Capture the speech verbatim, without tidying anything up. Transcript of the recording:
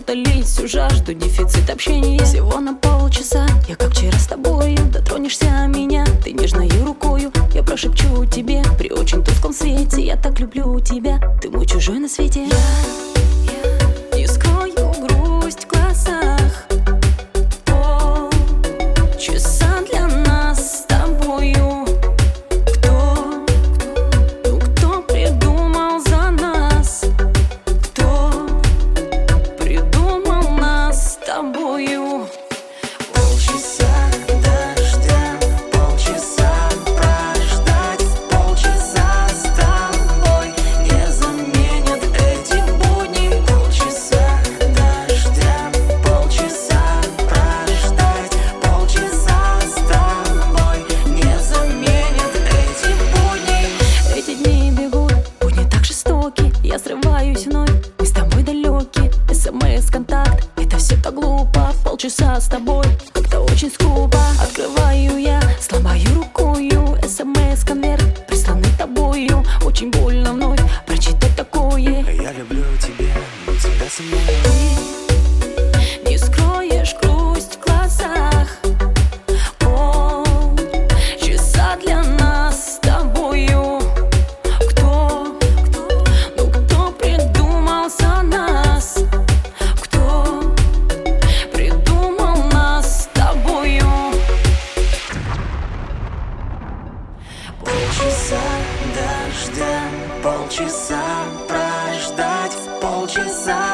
утолить всю жажду, дефицит общения всего на полчаса. Я как вчера с тобою, дотронешься меня ты нежною рукою. Я прошепчу тебе при очень тусклом свете: я так люблю тебя, ты мой чужой на свете. Я не скрою грусть в глазах. Полчаса для нас с тобою. Кто, ну кто придумал за нас? Кто придумал нас с тобою? Полчаса дождя, полчаса прождать, полчаса с тобой не заменят эти будни. Полчаса дождя, полчаса прождать, полчаса с тобой не заменят эти будни. Эти дни бегут, будни так жестоки. Я срываюсь вновь, мы с тобой далеки. СМС, контакт, это все так глупо. Полчаса с тобой, как-то очень скупо. Открываю я слабою рукою СМС, конверт, присланный тобою. Очень больно вновь прочитать такое. Я люблю тебя, но тебя со мной. Ты не скроешь грусть в глазах. Полчаса для нас с тобою. Кто, ну кто придумал за нас? Кто придумал нас с тобою? Полчаса дождя, полчаса прождать, полчаса